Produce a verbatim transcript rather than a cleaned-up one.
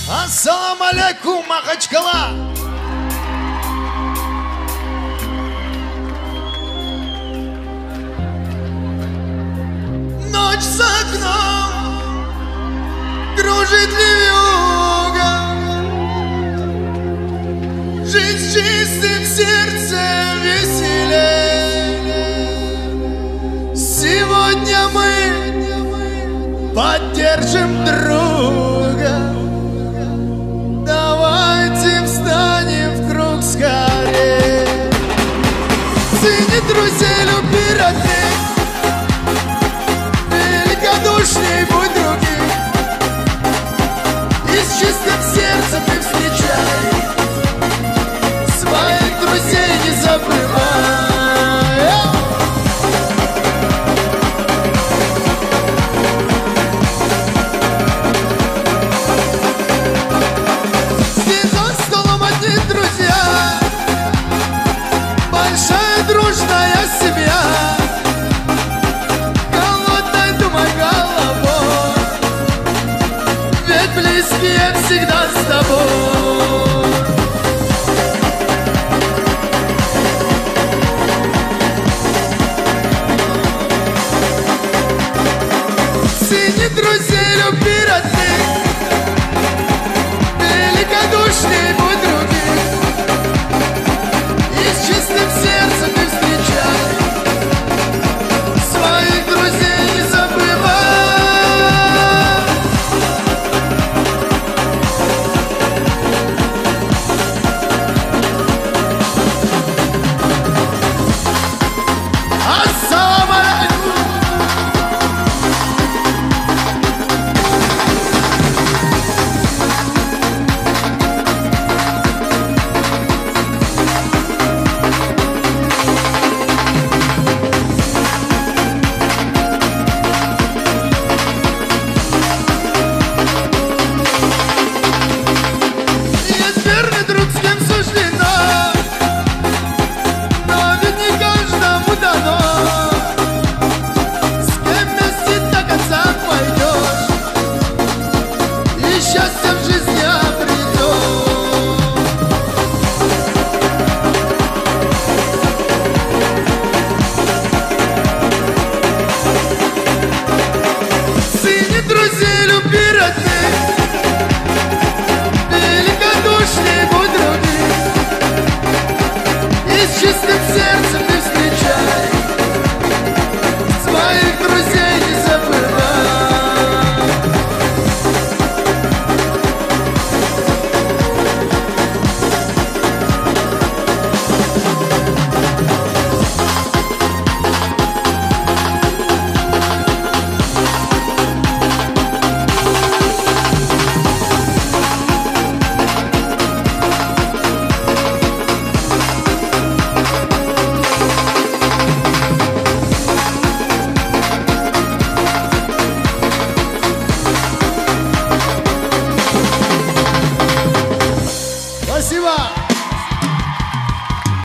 Ассаламу алейкум, Махачкала! Ночь за окном кружит вьюга, жизнь с чистым сердцем веселее. Сегодня мы поддержим друга. Давайте встанем в круг скорее. Цени друзей, люби родных, великодушней будь другим. И с чистым сердцем ты встречай, своих друзей не забывай. Дружная семья, голодной думай головой, ведь близкие всегда с тобой. Цени друзей, люби родных, великодушней будь другим. И с чистым сердцем ты встречай, своих друзей не забывай. Ассаламу алейкум! Счастье